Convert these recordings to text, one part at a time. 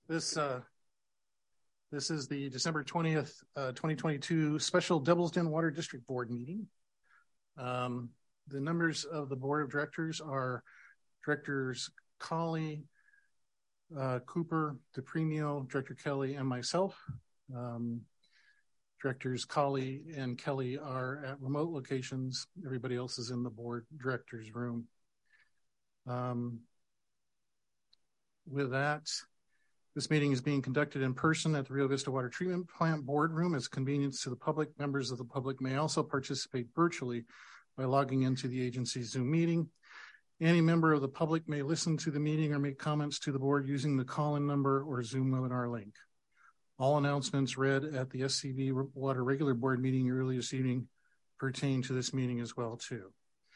This is the December 20th, 2022 special Devil's Den Water District Board meeting. The members of the Board of Directors are Directors Colley, Cooper, DePremio, Director Kelly, and myself. Directors Colley and Kelly are at remote locations. Everybody else is in the Board Directors room. With that, this meeting is being conducted in person at the Rio Vista Water Treatment Plant Boardroom as a convenience to the public. Members of the public may also participate virtually by logging into the agency's Zoom meeting. Any member of the public may listen to the meeting or make comments to the board using the call-in number or Zoom webinar link. All announcements read at the SCV Water Regular Board meeting earlier this evening pertain to this meeting as well, too.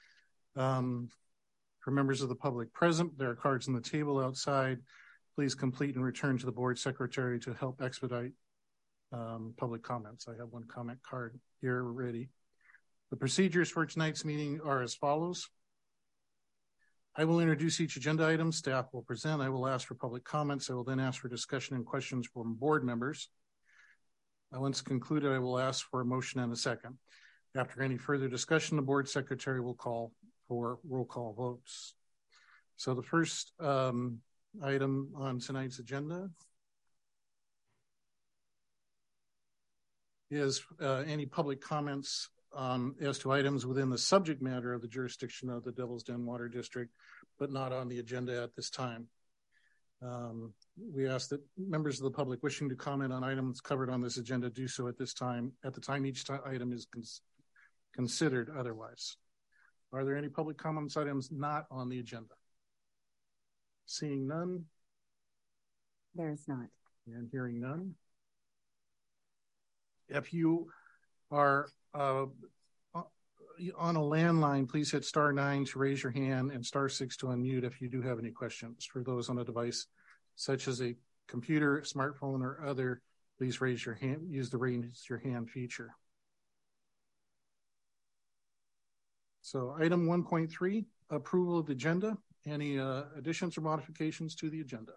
For members of the public present, there are cards on the table outside. Please complete and return to the board secretary to help expedite public comments. I have one comment card here ready. The procedures for tonight's meeting are as follows. I will introduce each agenda item. Staff will present. I will ask for public comments. I will then ask for discussion and questions from board members. Once concluded, I will ask for a motion and a second. After any further discussion, the board secretary will call for roll call votes. So the first item on tonight's agenda is any public comments as to items within the subject matter of the jurisdiction of the Devil's Den Water District, but not on the agenda at this time. We ask that members of the public wishing to comment on items covered on this agenda do so at this time, at the time each item is considered otherwise. Are there any public comments items not on the agenda? Seeing none? There is not. And hearing none? If you are on a landline, please hit *9 to raise your hand and *6 to unmute if you do have any questions. For those on a device such as a computer, smartphone, or other, please raise your hand, use the raise your hand feature. So item 1.3, approval of the agenda. Any additions or modifications to the agenda?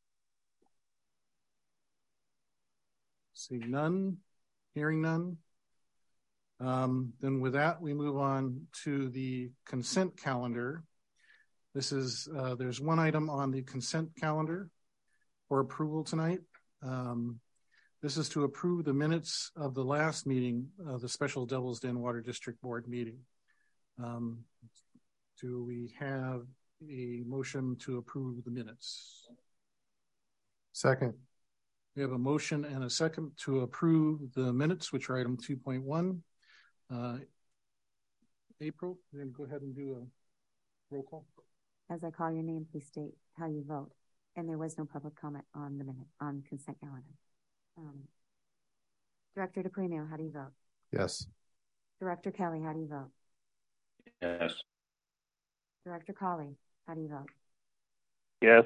Seeing none, hearing none. Then with that, we move on to the consent calendar. This is, there's one item on the consent calendar for approval tonight. This is to approve the minutes of the last meeting of the special Devil's Den Water District Board meeting. Do we have a motion to approve the minutes? Second. We have a motion and a second to approve the minutes, which are item 2.1. April, we're going to go ahead and do a roll call. As I call your name, please state how you vote. And there was no public comment on the minute on consent calendar. Director DePremio, how do you vote? Yes. Director Kelly, how do you vote? Yes. Director Colley, how do you vote? Yes.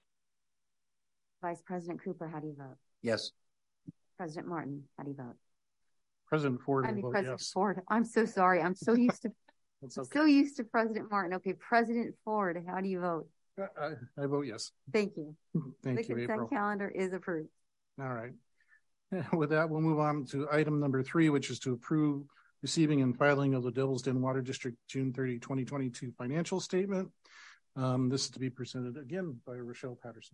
Vice President Cooper, how do you vote? Yes. President Martin, how do you vote? President Ford. President yes. Ford. I'm so sorry. I'm so used to Okay. so used to President Martin. Okay, President Ford, how do you vote? I vote yes. Thank you. Thank you, April. The consent calendar is approved. All right. With that, we'll move on to item number 3, which is to approve receiving and filing of the Devil's Den Water District June 30, 2022 financial statement. This is to be presented again by Rochelle Patterson.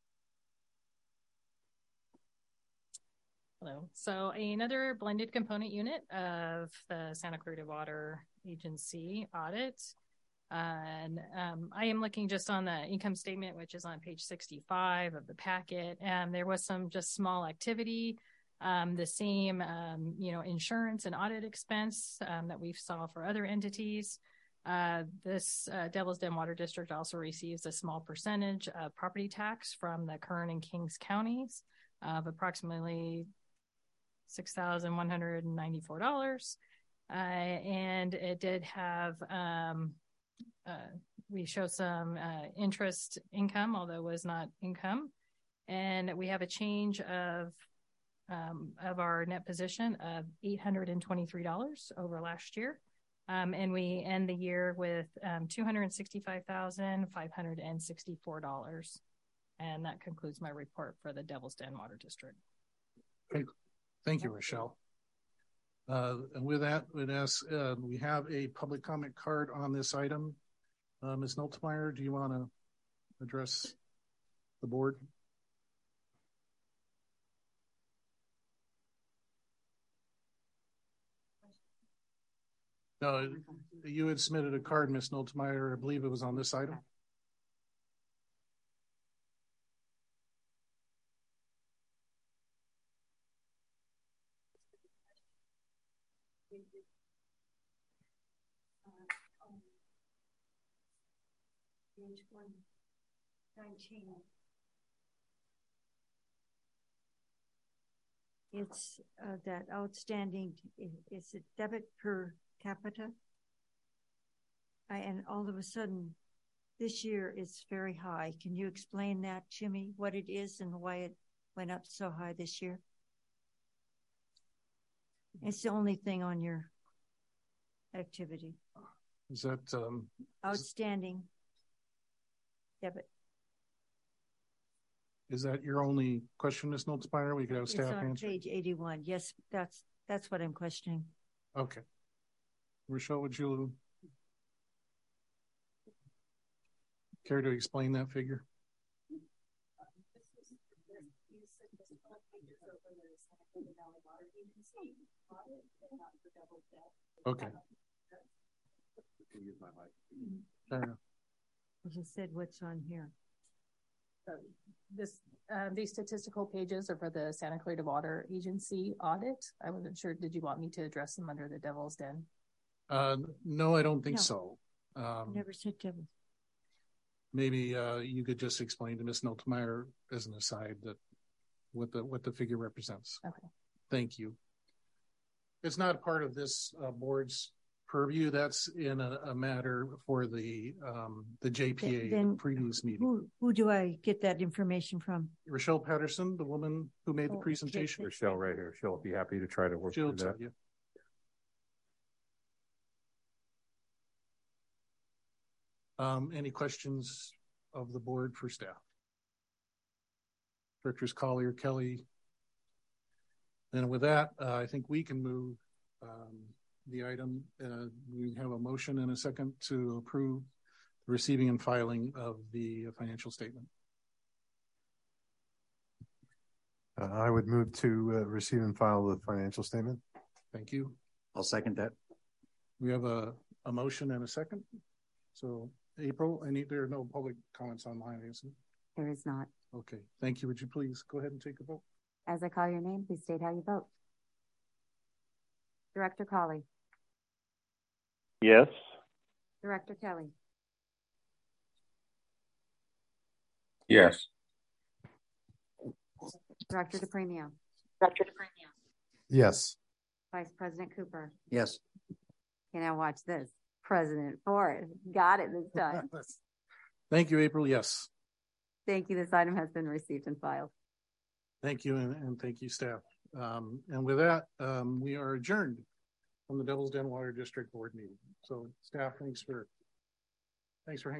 Hello. So another blended component unit of the Santa Clarita Water Agency audit. And I am looking just on the income statement, which is on page 65 of the packet. And there was some just small activity, the same, insurance and audit expense that we saw for other entities. This Devil's Den Water District also receives a small percentage of property tax from the Kern and Kings counties of approximately $6,194. And it did have, we show some interest income, although it was not income. And we have a change of our net position of $823 over last year. And we end the year with $265,564. And that concludes my report for the Devil's Den Water District. Thank you, Rochelle. And with that, we have a public comment card on this item. Ms. Noltemeyer, do you want to address the board? No, you had submitted a card, Ms. Noltemeyer. I believe it was on this item. Page 119. It's that outstanding, it's a debit per capita. And all of a sudden, this year it's very high. Can you explain that to me, what it is and why it went up so high this year? It's the only thing on your activity. Is that Outstanding debit. Is that your only question, Ms. Noltemeyer? We could have staff It's on answer. page 81. Yes, that's what I'm questioning. Okay. Rochelle, would you care to explain that figure? Okay. Fair enough. I just said what's on here. These statistical pages are for the Santa Clarita Water Agency audit. I wasn't sure. Did you want me to address them under the Devil's Den? No, I don't think No. so. Never said devil. Maybe you could just explain to Ms. Noltemeyer as an aside that what the figure represents. Okay. Thank you. It's not part of this board's purview. That's in a matter for the JPA Then previous meeting. Who do I get that information from? Rochelle Patterson, the woman who made the Oh, presentation. Rochelle right here. She'll be happy to try to work She'll through tell that. you. Any questions of the board for staff? Directors Collier, Kelly. And with that, I think we can move the item. We have a motion and a second to approve the receiving and filing of the financial statement. I would move to receive and file the financial statement. Thank you. I'll second that. We have a motion and a second. So April, there are no public comments online, isn't There is not. Okay, thank you. Would you please go ahead and take a vote? As I call your name, please state how you vote. Director Colley, Yes. Director Kelly, Yes. Director DePremio, Yes. Vice President Cooper. Yes. Okay, now watch this. President Forrest. Got it this time. Thank you, April. Yes. Thank you. This item has been received and filed. Thank you, and thank you, staff. And with that, we are adjourned from the Devil's Den Water District Board meeting. So, staff, thanks for hanging